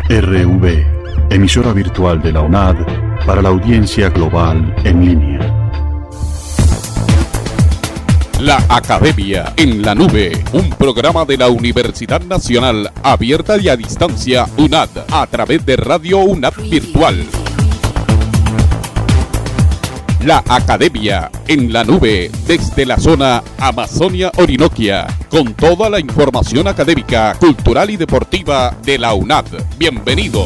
RV, emisora virtual de la UNAD para la audiencia global en línea. La Academia en la Nube, un programa de la Universidad Nacional abierta y a distancia UNAD a través de Radio UNAD Virtual. La Academia en la Nube desde la zona Amazonia-Orinoquia, con toda la información académica, cultural y deportiva de la UNAD. Bienvenidos.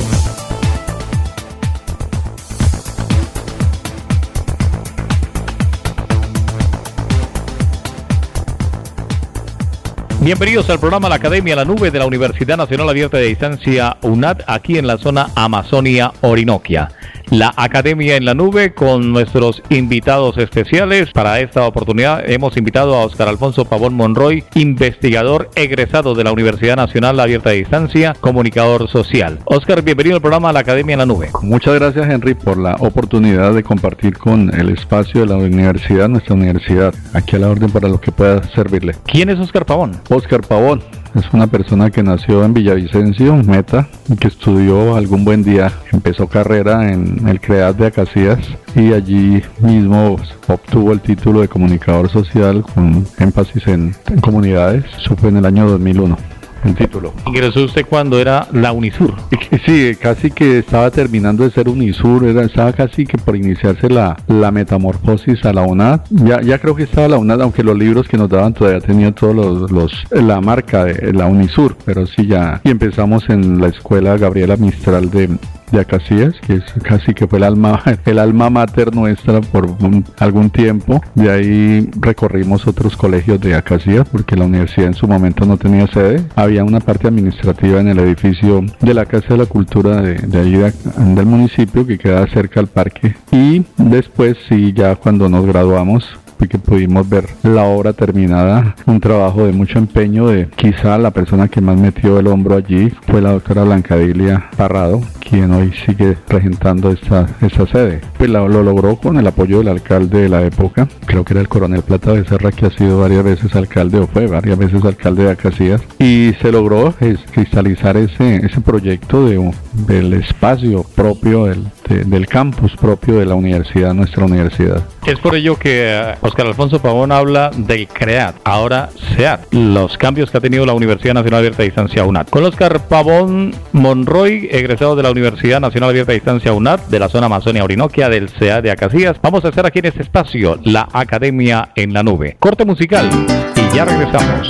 Bienvenidos al programa La Academia en la Nube de la Universidad Nacional Abierta de Distancia UNAD, aquí en la zona Amazonia-Orinoquia. La Academia en la Nube con nuestros invitados especiales. Para esta oportunidad hemos invitado a Óscar Alfonso Pavón Monroy, investigador egresado de la Universidad Nacional Abierta de Distancia, comunicador social. Óscar, bienvenido al programa La Academia en la Nube. Muchas gracias, Henry, por la oportunidad de compartir con el espacio de la universidad, nuestra universidad, aquí a la orden para lo que pueda servirle. ¿Quién es Óscar Pavón? Óscar Pavón es una persona que nació en Villavicencio, Meta, y que estudió algún buen día, empezó carrera en el CREAD de Acacías y allí mismo obtuvo el título de comunicador social con énfasis en comunidades. Eso fue en el año 2001. El título. ¿Ingresó usted cuando era la UNISUR? Sí, casi que estaba terminando de ser UNISUR, estaba casi que por iniciarse la metamorfosis a la UNAD. Ya creo que estaba la UNAD, aunque los libros que nos daban todavía tenían todos la marca de la UNISUR, pero sí ya. Y empezamos en la escuela Gabriela Mistral de Acacías, que es casi que fue el alma mater nuestra por algún tiempo. De ahí recorrimos otros colegios de Acacías, porque la universidad en su momento no tenía sede. Había una parte administrativa en el edificio de la Casa de la Cultura de ahí del municipio, que queda cerca al parque. Y después, sí, ya cuando nos graduamos, porque pudimos ver la obra terminada, un trabajo de mucho empeño de quizá la persona que más metió el hombro allí fue la doctora Blancadilia Parrado, quien hoy sigue regentando esta sede. Pues lo logró con el apoyo del alcalde de la época, creo que era el coronel Plata Becerra, que ha sido varias veces alcalde, o fue varias veces alcalde de Acacías, y se logró cristalizar ese proyecto del espacio propio, del campus propio de la universidad, nuestra universidad. Es por ello que Óscar Alfonso Pavón habla del CREAD, ahora SEAD, los cambios que ha tenido la Universidad Nacional Abierta de Distancia UNAD. Con Óscar Pavón Monroy, egresado de la Universidad Nacional Abierta de Distancia UNAD, de la zona Amazonia-Orinoquia, del SEAD de Acacías, vamos a hacer aquí en este espacio La Academia en la Nube. Corte musical y ya regresamos.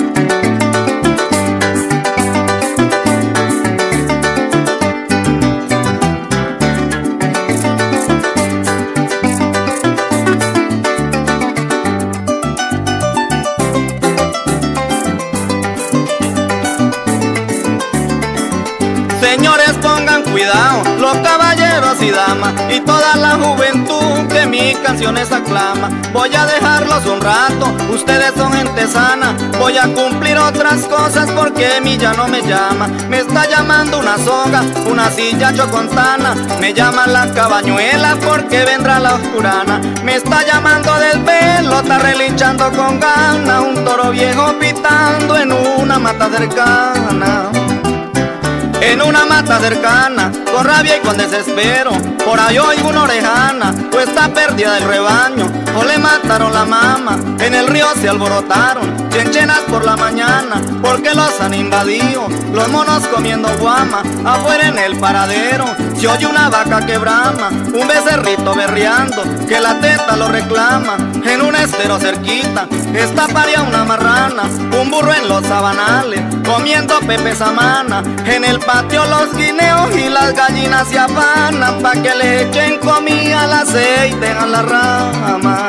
Señores, pongan cuidado, los caballeros y damas y toda la juventud que mis canciones aclama. Voy a dejarlos un rato, ustedes son gente sana. Voy a cumplir otras cosas porque mi ya no me llama. Me está llamando una soga, una silla chocontana. Me llaman las cabañuelas porque vendrá la oscurana. Me está llamando del velo, está relinchando con ganas. Un toro viejo pitando en una mata cercana. En una mata cercana, con rabia y con desespero, por ahí oigo una orejana, o está perdida del rebaño, o le mataron la mama. En el río se alborotaron, chenchenas por la mañana, porque los han invadido, los monos comiendo guama. Afuera en el paradero, se oye una vaca que brama, un becerrito berreando, que la teta lo reclama. En un estero cerquita, está paria una marrana, un burro en los sabanales, comiendo pepe samana. En el patio los guineos y las gallinas se afanan, pa' que le echen comida al aceite a la rama.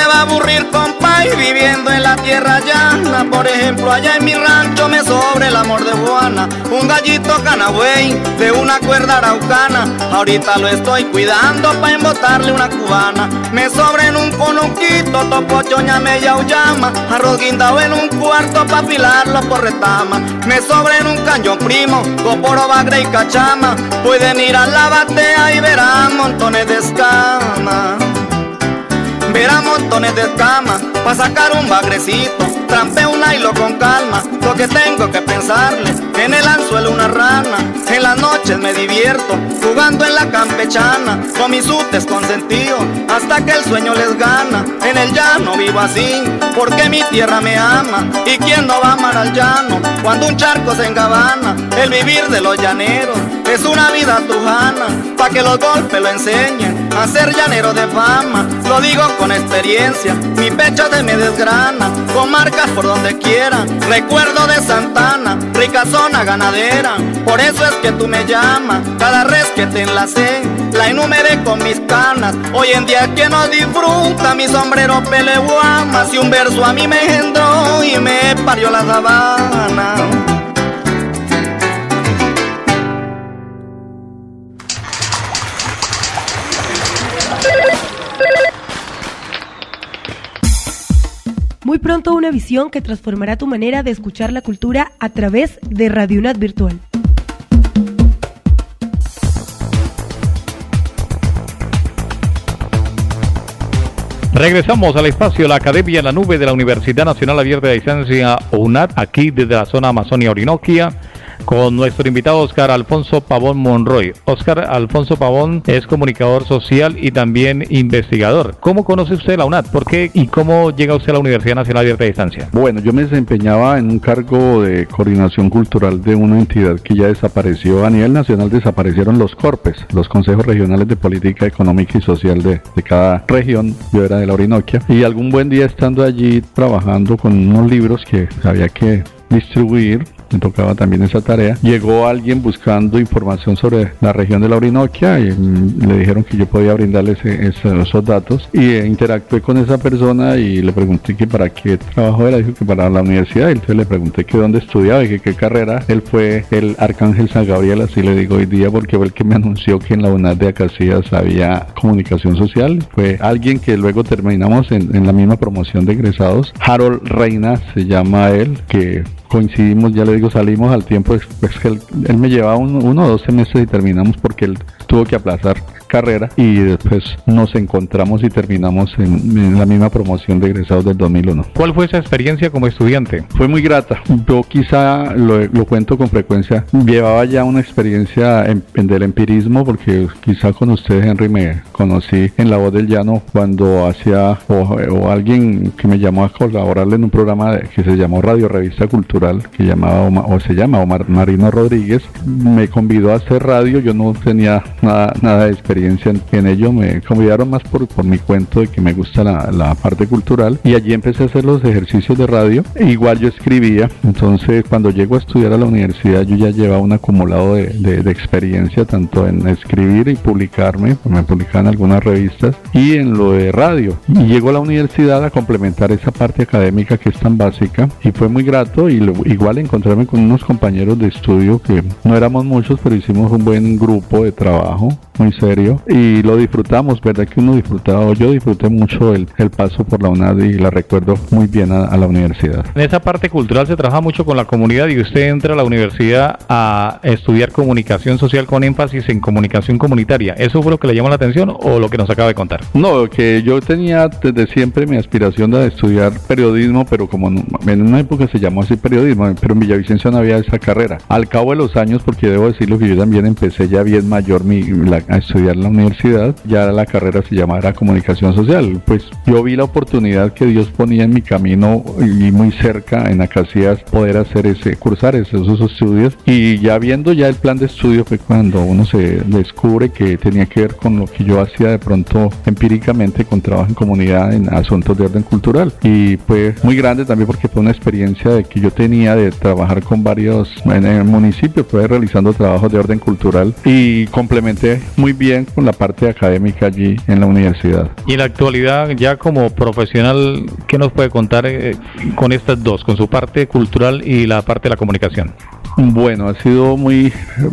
va a aburrir, compa, y viviendo en la tierra llana. Por ejemplo, allá en mi rancho me sobra el amor de Juana, un gallito canagüey de una cuerda araucana. Ahorita lo estoy cuidando pa' embotarle una cubana. Me sobra en un conuquito, topocho, ñame y auyama, arroz guindao en un cuarto pa' afilarlo por retama. Me sobra en un cañón primo, coporo, bagre y cachama. Pueden ir a la batea y verán montones de escamas. Verán montones de escamas pa' sacar un bagrecito. Trampeo un hilo con calma, lo que tengo que pensarle. En el anzuelo una rana, en las noches me divierto jugando en la campechana con mis utes consentidos hasta que el sueño les gana. En el llano vivo así porque mi tierra me ama. ¿Y quién no va a amar al llano cuando un charco se engabana? El vivir de los llaneros es una vida trujana, pa' que los golpes lo enseñen a ser llanero de fama. Lo digo con experiencia, mi pecho se me desgrana con marcas por donde quiera. Recuerdo de Santana, rica zona ganadera. Por eso es que tú me llamas, cada res que te enlacé la enumeré con mis canas. Hoy en día quien no disfruta mi sombrero peleguama, si un verso a mí me engendró y me parió la sabana. Muy pronto una visión que transformará tu manera de escuchar la cultura a través de Radio UNAD Virtual. Regresamos al espacio La Academia en la Nube de la Universidad Nacional Abierta de Distancia UNAD, aquí desde la zona Amazonia Orinoquia, con nuestro invitado Oscar Alfonso Pavón Monroy. Oscar Alfonso Pavón es comunicador social y también investigador. ¿Cómo conoce usted la UNAD? ¿Por qué y cómo llega usted a la Universidad Nacional Abierta de Distancia? Bueno, yo me desempeñaba en un cargo de coordinación cultural de una entidad que ya desapareció. A nivel nacional desaparecieron los CORPES, los Consejos Regionales de Política Económica y Social de cada región. Yo era de la Orinoquia y algún buen día estando allí trabajando con unos libros que había que distribuir, me tocaba también esa tarea. Llegó alguien buscando información sobre la región de la Orinoquia y le dijeron que yo podía brindarle esos datos y interactué con esa persona y le pregunté que para qué trabajo era. Dijo que para la universidad, y entonces le pregunté que dónde estudiaba y que qué carrera. Él fue el Arcángel San Gabriel, así le digo hoy día, porque fue el que me anunció que en la UNAD de Acacias había comunicación social. Fue alguien que luego terminamos en la misma promoción de egresados. Harold Reina se llama él, que coincidimos, ya le digo, salimos al tiempo, pues que él me llevaba 1 o 2 semestres y terminamos porque él tuvo que aplazar carrera y después nos encontramos y terminamos en la misma promoción de egresados del 2001. ¿Cuál fue esa experiencia como estudiante? Fue muy grata. Yo quizá lo cuento con frecuencia. Llevaba ya una experiencia del empirismo porque quizá con ustedes, Henry, me conocí en La Voz del Llano cuando hacía o alguien que me llamó a colaborarle en un programa que se llamó Radio Revista Cultural, que se llama Omar Marino Rodríguez. Me convidó a hacer radio. Yo no tenía nada de experiencia en ello. Me convidaron más por mi cuento de que me gusta la parte cultural y allí empecé a hacer los ejercicios de radio. Igual yo escribía, entonces cuando llego a estudiar a la universidad yo ya llevaba un acumulado de experiencia tanto en escribir y publicarme, me publicaban algunas revistas, y en lo de radio. Y llego a la universidad a complementar esa parte académica que es tan básica y fue muy grato. Y igual encontrarme con unos compañeros de estudio que no éramos muchos, pero hicimos un buen grupo de trabajo muy serio y lo disfrutamos, verdad que uno disfrutaba, yo disfruté mucho el paso por la UNAD y la recuerdo muy bien a la universidad. En esa parte cultural se trabaja mucho con la comunidad y usted entra a la universidad a estudiar comunicación social con énfasis en comunicación comunitaria. ¿Eso fue lo que le llamó la atención o lo que nos acaba de contar? No, que yo tenía desde siempre mi aspiración de estudiar periodismo, pero como en una época se llamó así periodismo, pero en Villavicencio no había esa carrera. Al cabo de los años, porque debo decirlo que yo también empecé ya bien mayor a estudiar en la universidad, ya la carrera se llamaba comunicación social. Pues yo vi la oportunidad que Dios ponía en mi camino y muy cerca en Acacias poder cursar esos estudios, y ya viendo ya el plan de estudio fue cuando uno se descubre que tenía que ver con lo que yo hacía de pronto empíricamente con trabajo en comunidad en asuntos de orden cultural, y fue muy grande también porque fue una experiencia de que yo tenía de trabajar con varios en el municipio, fue realizando trabajos de orden cultural y complementando complementé muy bien con la parte académica allí en la universidad. Y en la actualidad, ya como profesional, ¿qué nos puede contar con estas dos, con su parte cultural y la parte de la comunicación? Bueno, ha sido muy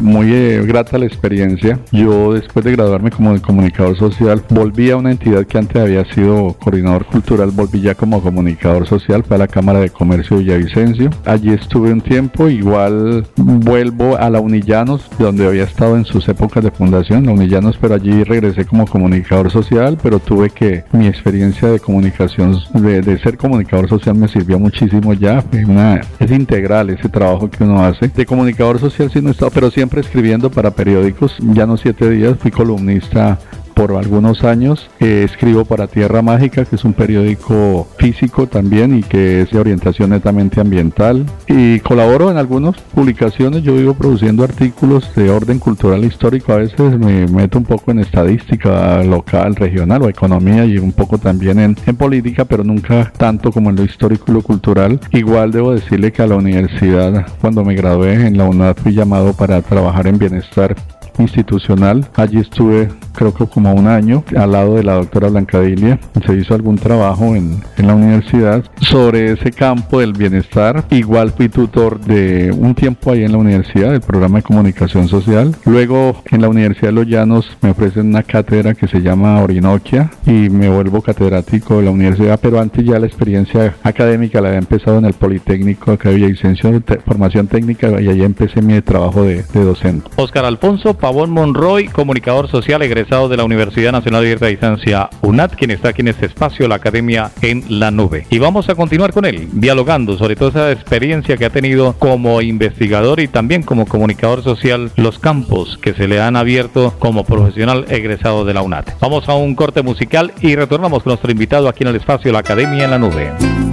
grata la experiencia. Yo, después de graduarme como comunicador social, volví a una entidad que antes había sido coordinador cultural, volví ya como comunicador social para la Cámara de Comercio de Villavicencio. Allí estuve un tiempo, igual vuelvo a la Unillanos, donde había estado en sus épocas de fundación, la Unillanos, pero allí regresé como comunicador social, pero tuve que, mi experiencia de comunicación, de ser comunicador social me sirvió muchísimo ya. Es integral ese trabajo que uno hace. De comunicador social sí no he estado, pero siempre escribiendo para periódicos. Ya no 7 días, fui columnista por algunos años. Escribo para Tierra Mágica, que es un periódico físico también y que es de orientación netamente ambiental. Y colaboro en algunas publicaciones. Yo vivo produciendo artículos de orden cultural histórico. A veces me meto un poco en estadística local, regional o economía y un poco también en política, pero nunca tanto como en lo histórico y lo cultural. Igual debo decirle que a la universidad, cuando me gradué en la UNAD, fui llamado para trabajar en bienestar institucional. Allí estuve creo que como 1 año al lado de la doctora Blanca Dilia. Se hizo algún trabajo en la universidad sobre ese campo del bienestar. Igual fui tutor de un tiempo ahí en la universidad del programa de comunicación social. Luego en la Universidad de Los Llanos me ofrecen una cátedra que se llama Orinoquia y me vuelvo catedrático de la universidad, pero antes ya la experiencia académica la había empezado en el Politécnico acá de Villavicencio, formación técnica, y ahí empecé mi trabajo de docente. Óscar Alfonso Pavón Monroy, comunicador social egresado de la Universidad Nacional Abierta de Distancia UNAD, quien está aquí en este espacio, la Academia en la Nube. Y vamos a continuar con él, dialogando sobre toda esa experiencia que ha tenido como investigador y también como comunicador social, los campos que se le han abierto como profesional egresado de la UNAD. Vamos a un corte musical y retornamos con nuestro invitado aquí en el espacio, la Academia en la Nube.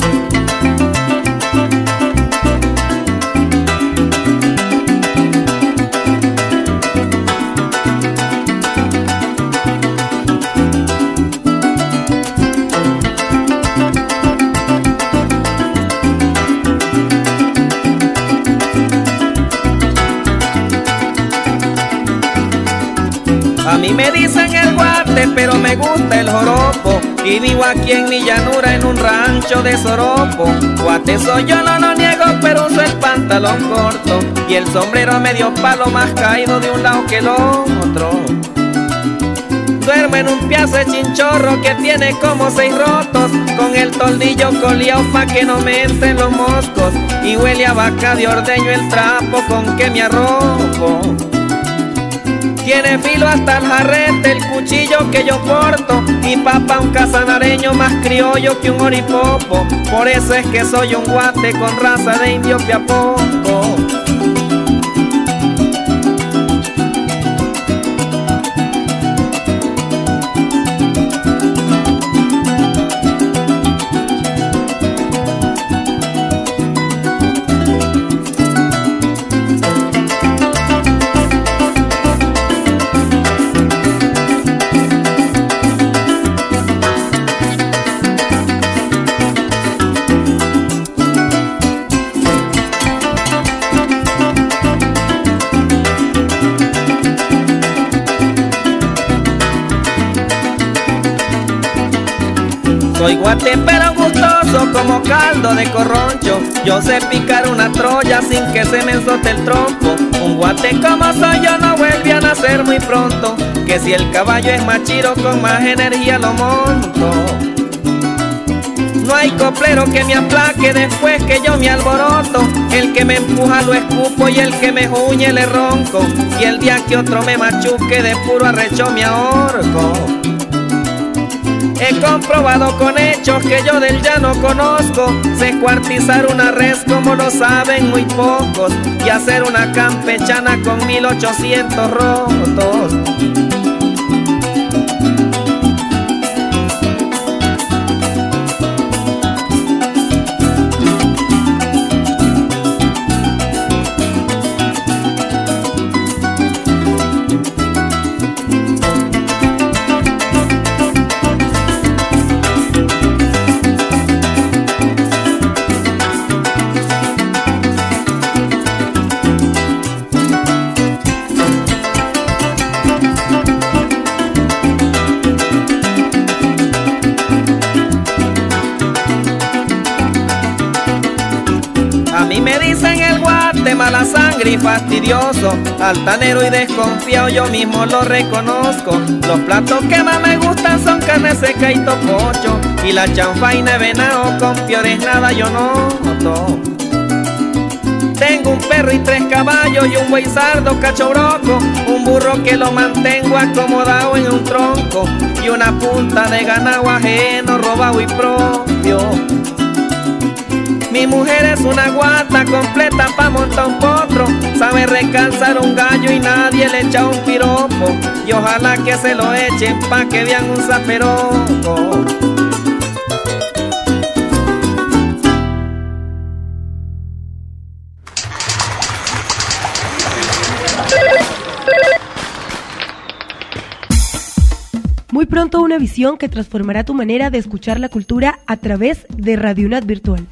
A mí me dicen el guate, pero me gusta el joropo. Y vivo aquí en mi llanura, en un rancho de soropo. Guate soy yo, no lo niego, pero uso el pantalón corto y el sombrero medio palo, más caído de un lado que el otro. Duermo en un piazo de chinchorro que tiene como 6 rotos, con el toldillo coleado pa' que no me entren los moscos. Y huele a vaca de ordeño el trapo con que me arropo. Tiene filo hasta el jarrete el cuchillo que yo porto, y papa un casanareño más criollo que un oripopo. Por eso es que soy un guate con raza de indio piapoco. Soy guate pero gustoso como caldo de corroncho. Yo sé picar una troya sin que se me enzote el trompo. Un guate como soy yo no vuelve a nacer muy pronto, que si el caballo es más chiro con más energía lo monto. No hay coplero que me aplaque después que yo me alboroto. El que me empuja lo escupo y el que me juñe le ronco. Y el día que otro me machuque de puro arrecho me ahorco. He comprobado con hechos que yo del llano conozco. Sé cuartizar una res como lo saben muy pocos, y hacer una campechana con 1800 rotos. me dicen el guate, mala sangre y fastidioso, altanero y desconfiado, yo mismo lo reconozco. Los platos que más me gustan son carne seca y topocho, y la chanfaina de venado, con peores nada yo noto. Tengo un perro y 3 caballos y un buey sardo cachobroco, un burro que lo mantengo acomodado en un tronco, y una punta de ganado ajeno, robado y propio. Mi mujer es una guata completa pa' montar un potro, sabe recalzar un gallo y nadie le echa un piropo, y ojalá que se lo echen pa' que vean un zaperoco. Muy pronto una visión que transformará tu manera de escuchar la cultura a través de Radio UNAD Virtual.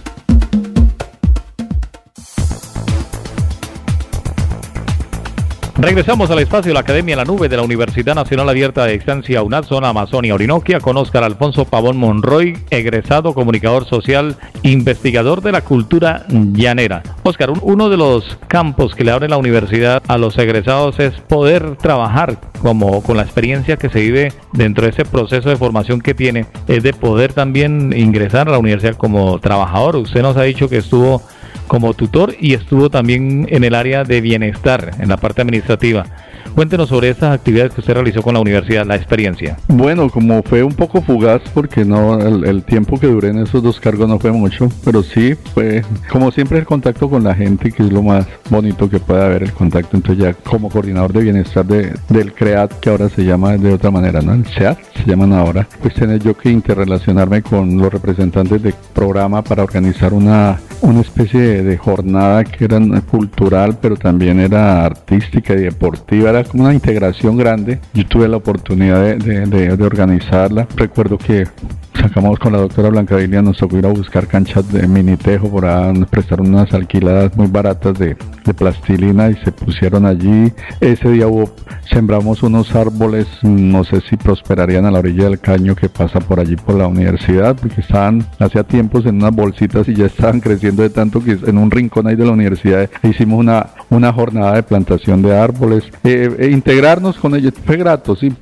Regresamos al espacio de la Academia en la Nube de la Universidad Nacional Abierta de Distancia UNAD, zona Amazonia Orinoquia, con Óscar Alfonso Pavón Monroy, egresado, comunicador social, investigador de la cultura llanera. Óscar, uno de los campos que le abre la universidad a los egresados es poder trabajar con la experiencia que se vive dentro de ese proceso de formación que tiene, es de poder también ingresar a la universidad como trabajador. Usted nos ha dicho que estuvo como tutor y estuvo también en el área de bienestar, en la parte administrativa. Cuéntenos sobre estas actividades que usted realizó con la universidad, la experiencia. Bueno, como fue un poco fugaz, porque no el tiempo que duré en esos 2 cargos no fue mucho, pero sí fue, como siempre, el contacto con la gente, que es lo más bonito que puede haber, el contacto. Entonces ya como coordinador de bienestar del CREAT, que ahora se llama de otra manera, ¿no? El SEAT se llaman ahora, pues tener yo que interrelacionarme con los representantes del programa para organizar una especie de jornada que era cultural, pero también era artística y deportiva, era como una integración grande. Yo tuve la oportunidad de organizarla. Recuerdo que sacamos con la doctora Blanca Dilia, nos tocó ir a buscar canchas de minitejo, por ahí nos prestaron unas alquiladas muy baratas de plastilina y se pusieron allí. Ese día sembramos unos árboles, no sé si prosperarían a la orilla del caño que pasa por allí por la universidad, porque estaban hacía tiempos en unas bolsitas y ya estaban creciendo de tanto que en un rincón ahí de la universidad hicimos una jornada de plantación de árboles. Integrarnos con ellos fue grato, sí,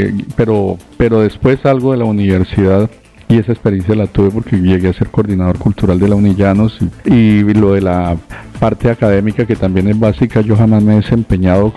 pero después algo de la universidad. Y esa experiencia la tuve porque llegué a ser coordinador cultural de la Unillanos y lo de la parte académica, que también es básica. Yo jamás me he desempeñado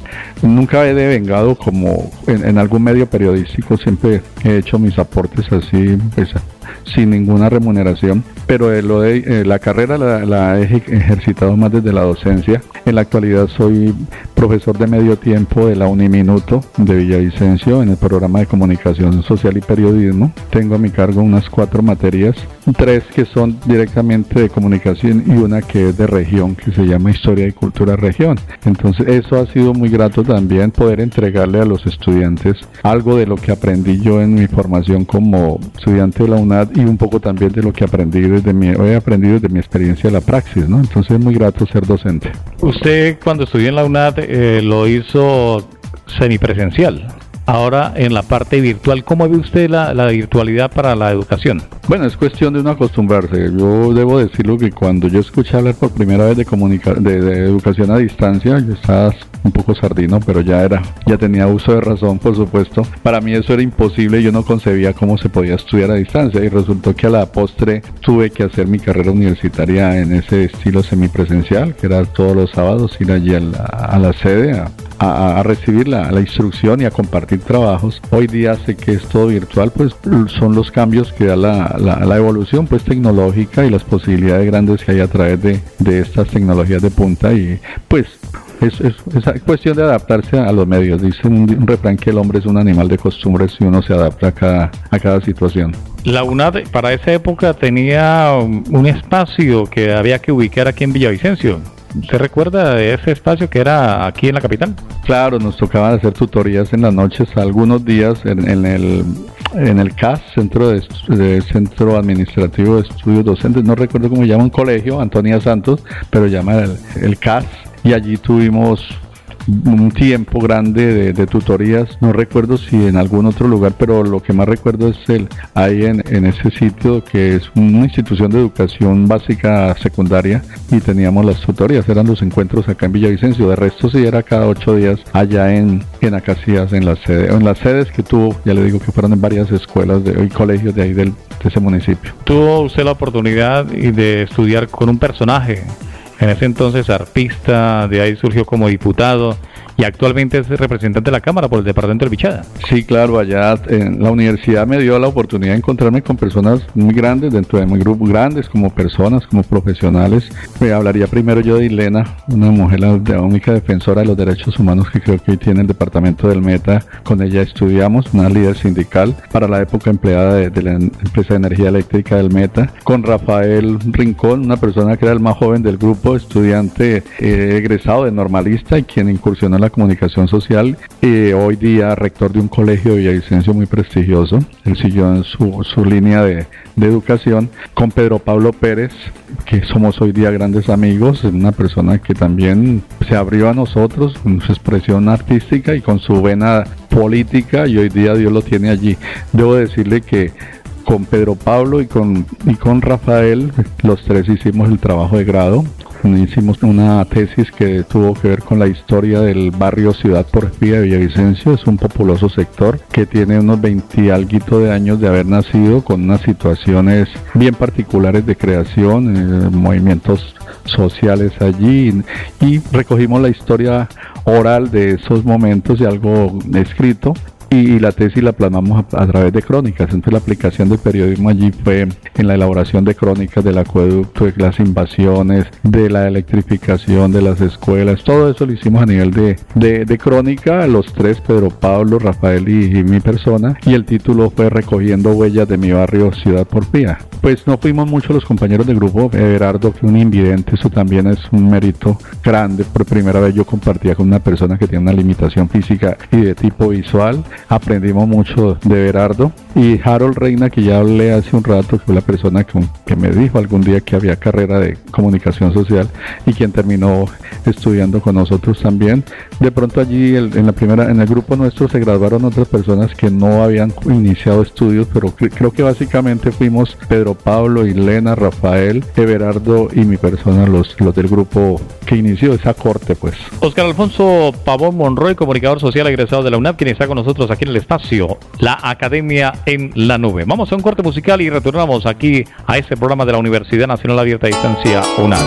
nunca he devengado como en algún medio periodístico, siempre he hecho mis aportes así, pues, sin ninguna remuneración, pero lo de la carrera la he ejercitado más desde la docencia. En la actualidad soy profesor de medio tiempo de la Uniminuto de Villavicencio en el programa de comunicación social y periodismo. Tengo a mi cargo unas 4 materias, 3 que son directamente de comunicación y una que es de región, que se llama Historia y Cultura Región. Entonces eso ha sido muy grato también, poder entregarle a los estudiantes algo de lo que aprendí yo en mi formación como estudiante de la UNAD y un poco también de lo que he aprendido desde mi experiencia de la praxis, ¿no? Entonces es muy grato ser docente. Usted cuando estudió en la UNAD lo hizo semipresencial. Ahora en la parte virtual, ¿cómo ve usted la virtualidad para la educación? Bueno, es cuestión de uno acostumbrarse. Yo debo decirlo que cuando yo escuché hablar por primera vez de educación a distancia, yo estaba un poco sardino, pero ya tenía uso de razón, por supuesto. Para mí eso era imposible, yo no concebía cómo se podía estudiar a distancia y resultó que a la postre tuve que hacer mi carrera universitaria en ese estilo semipresencial, que era todos los sábados ir allí a la sede a recibir la instrucción y a compartir trabajos. Hoy día sé que es todo virtual, pues son los cambios que da la evolución pues tecnológica y las posibilidades grandes que hay a través de estas tecnologías de punta, y pues es cuestión de adaptarse a los medios. Dice un refrán que el hombre es un animal de costumbres y uno se adapta a cada situación. La UNAD para esa época tenía un espacio que había que ubicar aquí en Villavicencio. ¿Usted recuerda de ese espacio que era aquí en la capital? Claro, nos tocaba hacer tutorías en las noches, algunos días en el CAS, Centro Administrativo de Estudios Docentes, no recuerdo cómo se llama, un colegio, Antonia Santos, pero llama el CAS, y allí tuvimos un tiempo grande de tutorías. No recuerdo si en algún otro lugar, pero lo que más recuerdo es ahí en ese sitio, que es una institución de educación básica secundaria, y teníamos las tutorías, eran los encuentros acá en Villavicencio. De resto sí era cada 8 días allá en Acacías, en las sedes que tuvo, ya le digo que fueron en varias escuelas y colegios de ahí de ese municipio. Tuvo usted la oportunidad de estudiar con un personaje, en ese entonces artista, de ahí surgió como diputado y actualmente es representante de la Cámara por el departamento del Bichada. Sí, claro, allá en la universidad me dio la oportunidad de encontrarme con personas muy grandes dentro de mi grupo, grandes como personas, como profesionales. Me hablaría primero yo de Ilena, una mujer, la única defensora de los derechos humanos que creo que hoy tiene el departamento del Meta. Con ella estudiamos, una líder sindical, para la época empleada de la empresa de energía eléctrica del Meta. Con Rafael Rincón, una persona que era el más joven del grupo, estudiante egresado de normalista y quien incursionó en la comunicación social, hoy día rector de un colegio de Villavicencio muy prestigioso. Él siguió en su línea de educación. Con Pedro Pablo Pérez, que somos hoy día grandes amigos, es una persona que también se abrió a nosotros con su expresión artística y con su vena política, y hoy día Dios lo tiene allí. Debo decirle que con Pedro Pablo y con Rafael, los tres hicimos el trabajo de grado. Hicimos una tesis que tuvo que ver con la historia del barrio Ciudad Porfía de Villavicencio. Es un populoso sector que tiene unos 20 y alguito de años de haber nacido, con unas situaciones bien particulares de creación, movimientos sociales allí, y recogimos la historia oral de esos momentos y algo escrito. Y la tesis la plasmamos a través de crónicas. Entonces la aplicación del periodismo allí fue en la elaboración de crónicas del acueducto, de las invasiones, de la electrificación de las escuelas. Todo eso lo hicimos a nivel de crónica, los tres, Pedro Pablo, Rafael y mi persona, y el título fue Recogiendo huellas de mi barrio Ciudad Porfía. Pues no fuimos muchos los compañeros del grupo. Everardo, que es un invidente, eso también es un mérito grande. Por primera vez yo compartía con una persona que tiene una limitación física y de tipo visual. Aprendimos mucho de Everardo. Y Harold Reina, que ya hablé hace un rato, que fue la persona que me dijo algún día que había carrera de comunicación social y quien terminó estudiando con nosotros también. De pronto allí en el grupo nuestro se graduaron otras personas que no habían iniciado estudios, pero creo que básicamente fuimos Pedro Pablo, Ilena, Rafael, Everardo y mi persona los del grupo que inició esa corte, pues. Oscar Alfonso Pavón Monroy, comunicador social egresado de la UNAD, quien está con nosotros aquí en el espacio, la Academia en la Nube. Vamos a un corte musical y retornamos aquí a este programa de la Universidad Nacional Abierta a Distancia, UNAD.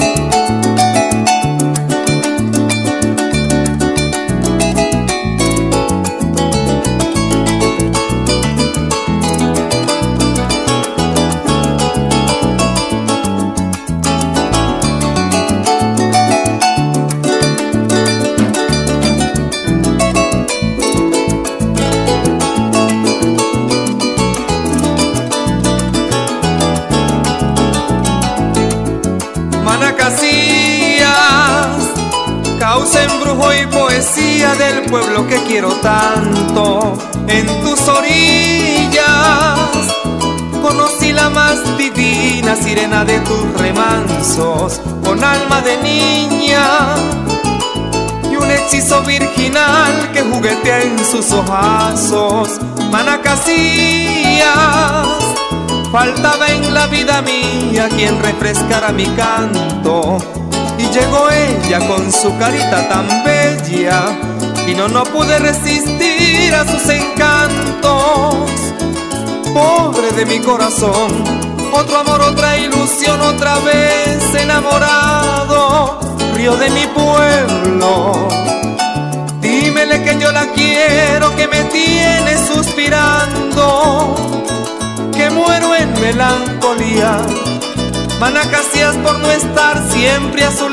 Causa, embrujo y poesía del pueblo que quiero tanto. En tus orillas conocí la más divina sirena de tus remansos, con alma de niña y un hechizo virginal que juguetea en sus ojazos. Manacasías, faltaba en la vida mía quien refrescara mi canto. Y llegó ella con su carita tan bella y no pude resistir a sus encantos. Pobre de mi corazón, otro amor, otra ilusión, otra vez enamorado, río de mi pueblo. Dímele que yo la quiero, que me tiene suspirando, que muero en melancolía. Manacasías por no estar siempre a su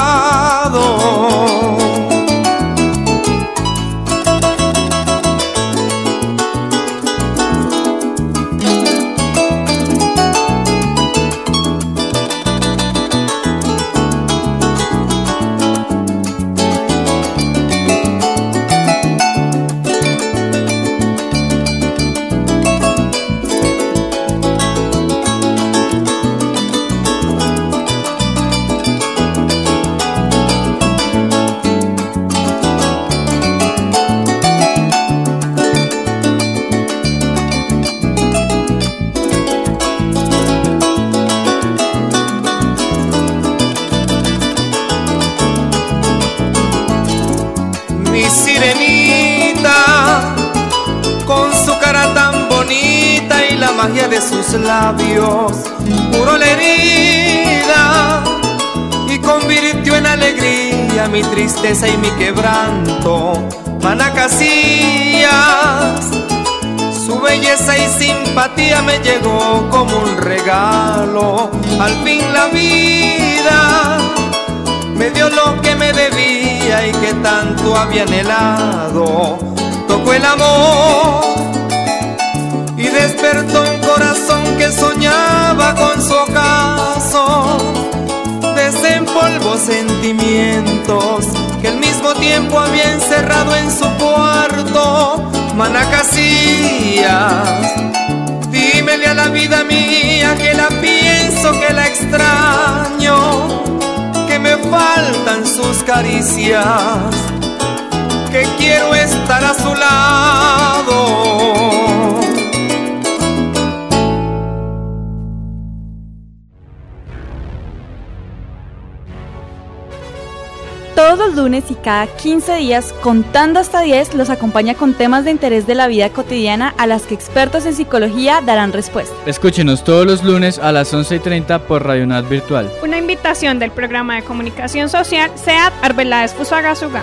lado. magia de sus labios curó la herida y convirtió en alegría mi tristeza y mi quebranto. Mana Casillas, su belleza y simpatía me llegó como un regalo. Al fin la vida me dio lo que me debía y que tanto había anhelado. Tocó el amor y despertó un corazón que soñaba con su ocaso. Desempolvó sentimientos que al mismo tiempo había encerrado en su cuarto. Mana Casillas, dímele a la vida mía que la pienso, que la extraño, que me faltan sus caricias, que quiero estar a su lado. Todos los lunes y cada 15 días, contando hasta 10, los acompaña con temas de interés de la vida cotidiana a las que expertos en psicología darán respuesta. Escúchenos todos los lunes a las 11:30 por Radio UNAD Virtual. Una invitación del programa de comunicación social SEAD Arbeláez Fusagasugá.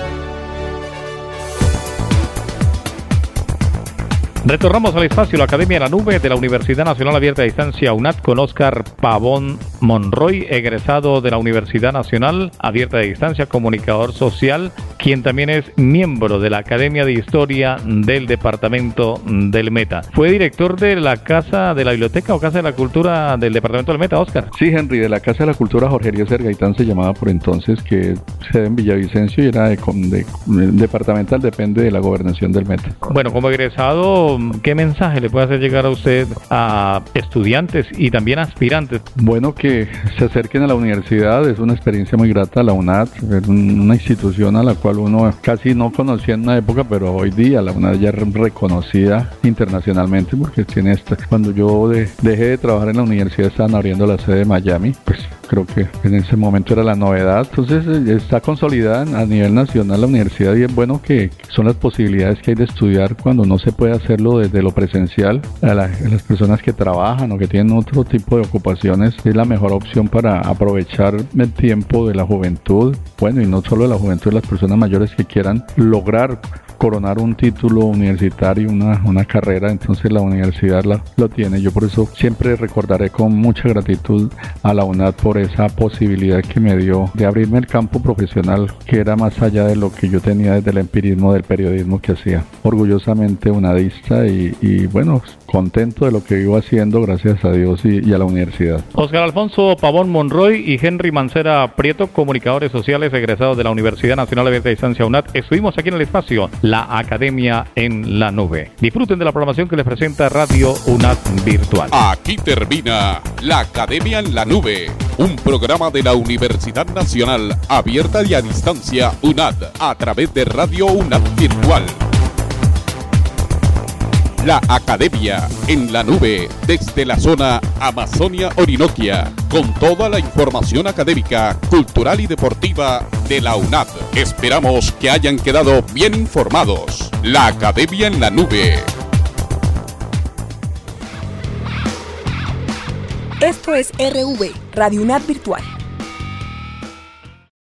Retornamos al espacio, la Academia de la Nube de la Universidad Nacional Abierta de Distancia UNAD con Óscar Pavón Monroy, egresado de la Universidad Nacional Abierta de Distancia, comunicador social, quien también es miembro de la Academia de Historia del Departamento del Meta. ¿Fue director de la Casa de la Biblioteca o Casa de la Cultura del Departamento del Meta, Óscar? Sí, Henry, de la Casa de la Cultura Jorge Eliezer Gaitán se llamaba por entonces, que sede en Villavicencio y era departamental, depende de la gobernación del Meta. Bueno, como egresado, ¿qué mensaje le puede hacer llegar a usted a estudiantes y también aspirantes? Bueno, que se acerquen a la universidad, es una experiencia muy grata la UNAD, es una institución a la cual uno casi no conocía en una época, pero hoy día la UNAD ya es reconocida internacionalmente porque tiene cuando yo dejé de trabajar en la universidad estaban abriendo la sede de Miami, pues creo que en ese momento era la novedad, entonces está consolidada a nivel nacional la universidad y es bueno que son las posibilidades que hay de estudiar cuando no se puede hacerlo desde lo presencial. A las personas que trabajan o que tienen otro tipo de ocupaciones es la mejor opción para aprovechar el tiempo de la juventud, bueno, y no solo de la juventud, de las personas mayores que quieran lograr coronar un título universitario, una carrera, entonces la universidad lo tiene. Yo por eso siempre recordaré con mucha gratitud a la UNAD por esa posibilidad que me dio de abrirme el campo profesional que era más allá de lo que yo tenía desde el empirismo del periodismo que hacía. Orgullosamente unadista y bueno, contento de lo que vivo haciendo, gracias a Dios y a la universidad. Óscar Alfonso Pavón Monroy y Henry Mancera Prieto, comunicadores sociales egresados de la Universidad Nacional Abierta de Distancia UNAD. Estuvimos aquí en el espacio, la Academia en la Nube. Disfruten de la programación que les presenta Radio UNAD Virtual. Aquí termina la Academia en la Nube, un programa de la Universidad Nacional Abierta y a Distancia UNAD a través de Radio UNAD Virtual. La Academia en la Nube desde la zona Amazonia-Orinoquia, con toda la información académica, cultural y deportiva de la UNAD. Esperamos que hayan quedado bien informados. La Academia en la Nube. Esto es RV, Radio UNAD Virtual.